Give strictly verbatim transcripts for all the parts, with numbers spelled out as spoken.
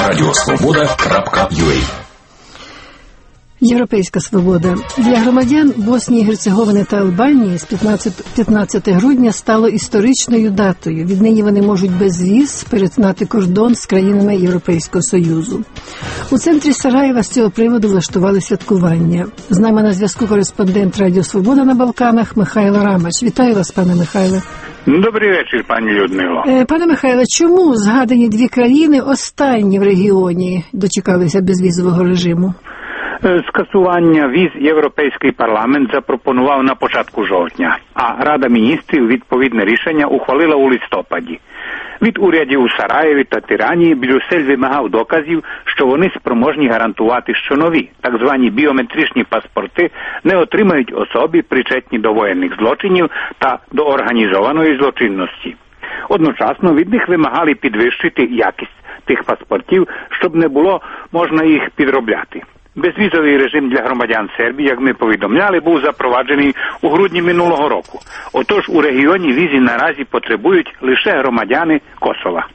радіо свобода крапка ю а. Європейська свобода. Для громадян Боснії, Герцеговини та Албанії з п'ятнадцятого грудня стало історичною датою. Віднині вони можуть без віз перетинати кордон з країнами Європейського Союзу. У центрі Сараєва з цього приводу влаштували святкування. З нами на зв'язку кореспондент Радіо Свобода на Балканах Михайло Рамач. Вітаю вас, пане Михайле. Добрий вечір, пані Людмило. Пане Михайле, чому згадані дві країни останні в регіоні дочекалися безвізового режиму? Скасування віз Європейський парламент запропонував на початку жовтня, а Рада міністрів відповідне рішення ухвалила у листопаді. Від урядів у Сараєві та Тирані Брюссель вимагав доказів, що вони спроможні гарантувати, що нові, так звані біометричні паспорти не отримають особи, причетні до воєнних злочинів та до організованої злочинності. Одночасно від них вимагали підвищити якість тих паспортів, щоб не було можна їх підробляти. Безвізовий режим для громадян Сербії, як ми повідомляли, був запроваджений у грудні минулого року. Отож, у регіоні візи наразі потребують лише громадяни Косова.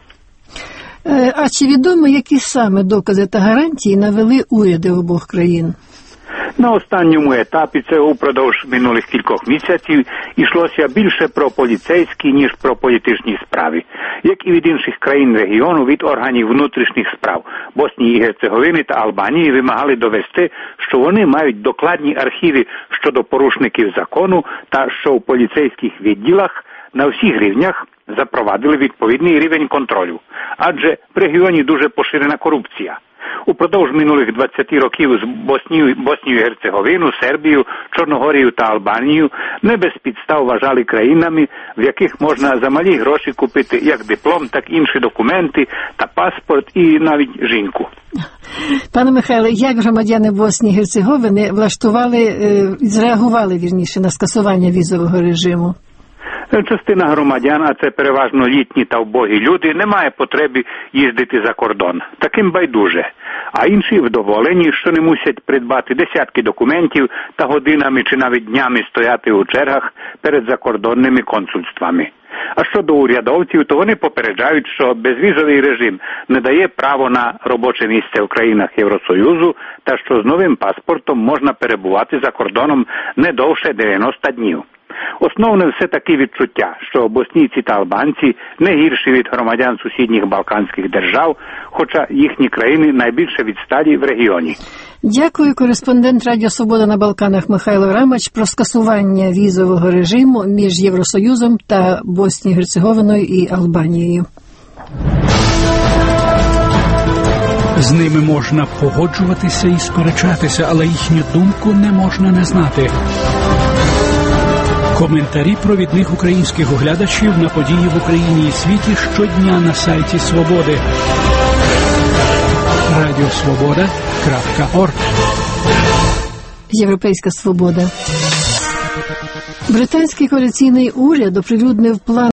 А чи відомо, які саме докази та гарантії навели уряди обох країн? На останньому етапі, це упродовж минулих кількох місяців, йшлося більше про поліцейські, ніж про політичні справи. Як і від інших країн регіону, від органів внутрішніх справ Боснії і Герцеговини та Албанії вимагали довести, що вони мають докладні архіви щодо порушників закону та що в поліцейських відділах на всіх рівнях запровадили відповідний рівень контролю. Адже в регіоні дуже поширена корупція. Упродовж минулих двадцяти років з Боснію, Боснію, Герцеговину, Сербію, Чорногорію та Албанію не без підстав вважали країнами, в яких можна за малі гроші купити як диплом, так інші документи та паспорт і навіть жінку. Пане Михайле, як громадяни Боснії і Герцеговини влаштували, зреагували, вірніше, на скасування візового режиму? Частина громадян, а це переважно літні та вбогі люди, не має потреби їздити за кордон. Таким байдуже. А інші вдоволені, що не мусять придбати десятки документів та годинами чи навіть днями стояти у чергах перед закордонними консульствами. А щодо урядовців, то вони попереджають, що безвізовий режим не дає право на робоче місце в країнах Євросоюзу та що з новим паспортом можна перебувати за кордоном не довше дев'яноста днів. Основне все-таки відчуття, що боснійці та албанці не гірші від громадян сусідніх балканських держав, хоча їхні країни найбільше відсталі в регіоні. Дякую. Кореспондент Радіо Свобода на Балканах Михайло Рамач про скасування візового режиму між Євросоюзом та Боснією, Герцеговиною і Албанією. З ними можна погоджуватися і сперечатися, але їхню думку не можна не знати. Коментарі провідних українських оглядачів на події в Україні і світі щодня на сайті Свободи. радіо свобода крапка орг. Європейська свобода. Британський коаліційний уряд оприлюднив план